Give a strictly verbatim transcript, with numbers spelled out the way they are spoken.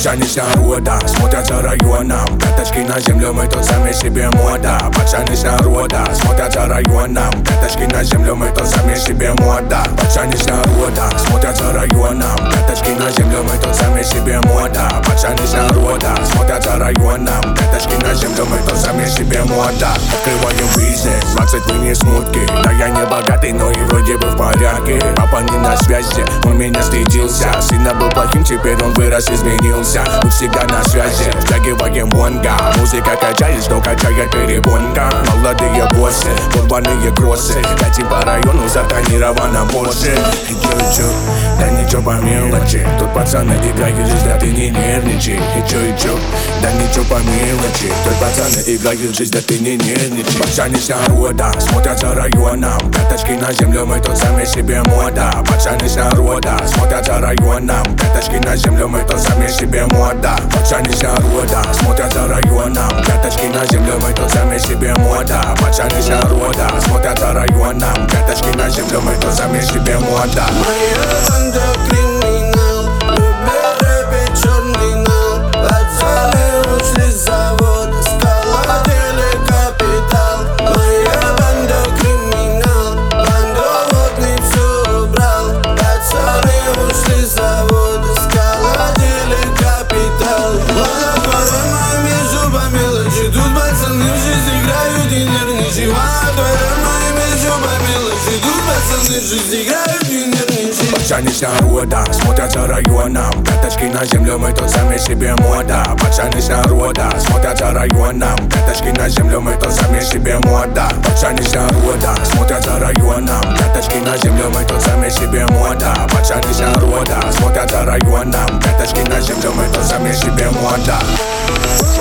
Пацаны с народа смотрят за районом. Пяточки на землю, мы тут сами себе мода. Пацаны с народа смотрят за районом. Пяточки на землю, мы тут сами себе мода. Пацаны с народа смотрят за районом. Пяточки на землю, мы тут сами себе мода. Пацаны с народа смотрят за районом. Пяточки на землю, мы тут сами себе мода. Открываем бизнес, двадцать мини-смутки. Да я не богатый, но и вроде бы в порядке. Папа не на связи, он меня стыдился. Сына был плохим, теперь он вырос, изменился. Мы всегда на связи, втягиваем бонга. Музыка качает, что качает перебонка. Молодые боссы, урбанные кроссы. Хотим по району, затонировано больше. И чё, и чё, да ничего по мелочи. Тут пацаны играют жизнь, да ты не нервничай. И чё, и чё, да ничего по мелочи. Тут пацаны играют жизнь, да ты не нервничай. Пацаны с народа смотрят за районом. Пяточки на землю, мы тут сами себе мода. Пацаны с народа смотрят за районом. Пяточки на землю, мы тут сами себе мода. Пацаны с народа смотрят за районом. Пяточки на землю, мы тут сами себе мода. Пацаны с народа смотрят за районом. Пяточки на землю, мы тут сами себе мода. Моя банда криминал, любит рэпить черный нал. Пацаны ушли с завода, сколотили капитал. Моя банда криминал, бандоводный все убрал. Пацаны ушли с завода, сколотили капитал. Молодой моими зубами мелочи, тут пацаны в жизнь играют и нервничай. Молодой моими зубами мелочи, тут пацаны в жизнь играют и нервничай. Пацаны с народа смотрят за районом. Пяточки на землю, мы тут сами себе мода. Пацаны с народа смотрят за районом. Пяточки на землю, мы тут сами себе мода. Пацаны с народа смотрят за районом. Пяточки на землю, мы тут сами себе мода. Пацаны с народа смотрят за районом. Пяточки на землю, мы тут сами себе мода.